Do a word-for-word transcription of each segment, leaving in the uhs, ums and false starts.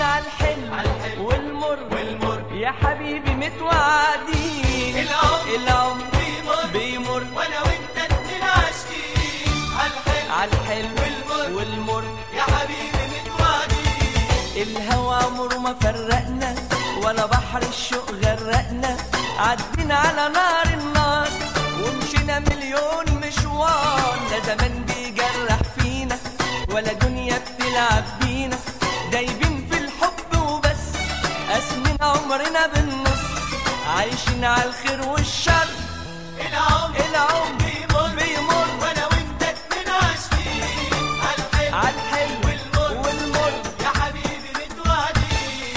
عالحلو عالحلو والمر والمر يا حبيبي متوعدين. العمر العمر بيمر بيمر وانا وانت اتنين عاشقين عالحلو عالحلو والمر والمر يا حبيبي متوعدين. الهوى عمره ما فرقنا ولا بحر الشوق غرقنا، عدينا على نار النار ومشينا مليون مشوار، لا زمان بيجرح فينا ولا دنيا بتلعب بينا، دايبين في الحب وبس قاسمين عمرنا بالنص، عايشين على الخير والشر. العمر العمر بيمر بيمر وانا وانت اتنين عاشقين عالحلو عالحلو والمر والمر يا حبيبي متوعدين.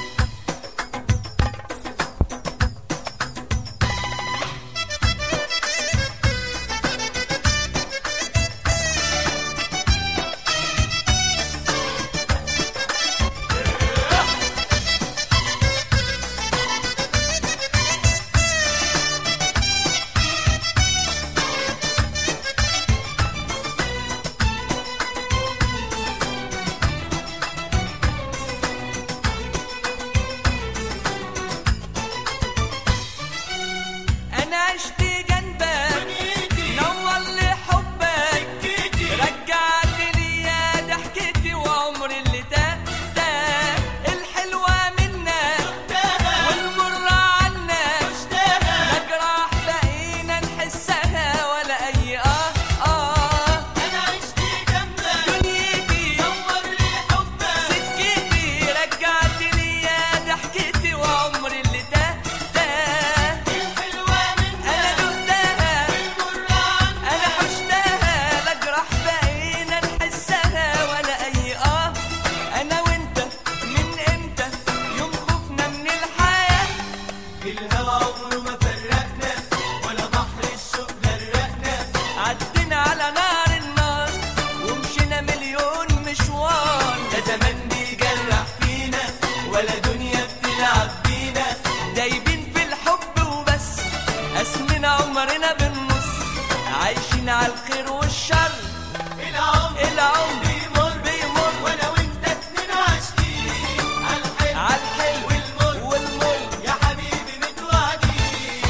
أنا عشت جنبك دنيتي نور لي حبك، سكتي رجعت لي يا ضحكتي وعمري اللي تاه تاه، الحلوة منك شفتها والمرة عنك، عشتها لا جراح بقينا نحسها ولا أي آه آه. انا عشت جنبك دنيتي نور لي حبك سكتي رجعت لي يا ضحكتي وعمري اللي تاه تاه، الحلوة أنا منك دقتها والمرة عنك أنا حشتها، لا جراح بقينا نحسها ولا أي آه. أنا وأنت من إمتى يوم خوفنا من الحياة، الهوى عمره ما فرقنا ولا بحر الشوق غرقنا، عدينا على نار النار ومشينا مليون مشوار، لا زمان بيجرح فينا ولا دنيا بتلعب بينا، دايبين في الحب وبس قاسمين عمرنا بالنص، عايشين على الخير والشر. العمر العمر بيمر بيمر وانا وانت اتنين عاشقين عالحلو عالحلو والمر والمر يا حبيبي متوعدين.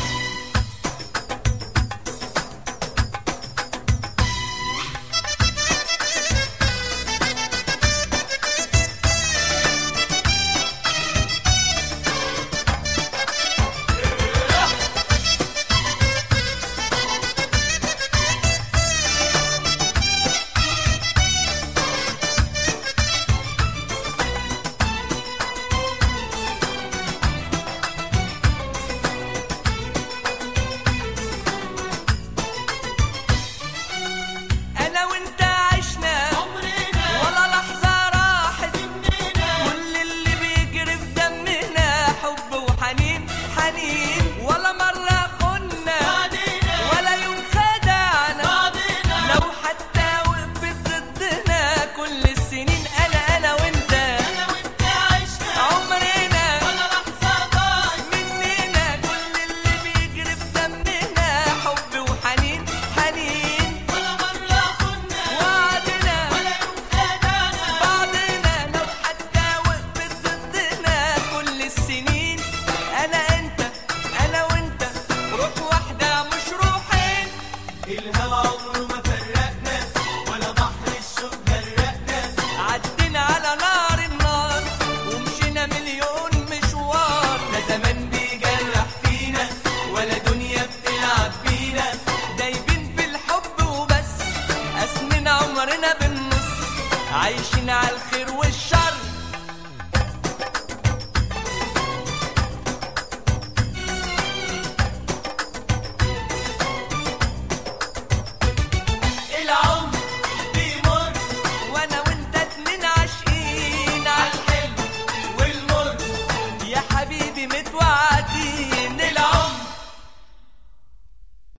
أنا وأنت عشنا عمرنا ولا لحظة راحت، مننا كل اللي بيجري في دمنا حب وحنين حنين، ولا مرة خنا بعدنا ولا يوم خدعنا، بعدنا لو حتى وقفت ضدنا كل السنين أنا أنا وأنت انا وانت عشنا عمرنا ولا لحظة ضاعت مننا، كل اللي بيجري في دمنا حب وحنين حنين، ولا مرة خنا وعدنا ولا يوم خدعنا. بعضنا لو حتى وقفت ضدنا كل السنين، أنا أنت أنا وأنت روح واحدة مش روحين، الهوى عمره ما فرقنا ولا بحر الشوق غرقنا، عدينا على نار النار ومشينا مليون مشوار، لا زمان بيجرح فينا ولا دنيا بتلعب بينا، دايبين في الحب وبس قاسمين عمرنا بالنص، عايشين على الخير والشر.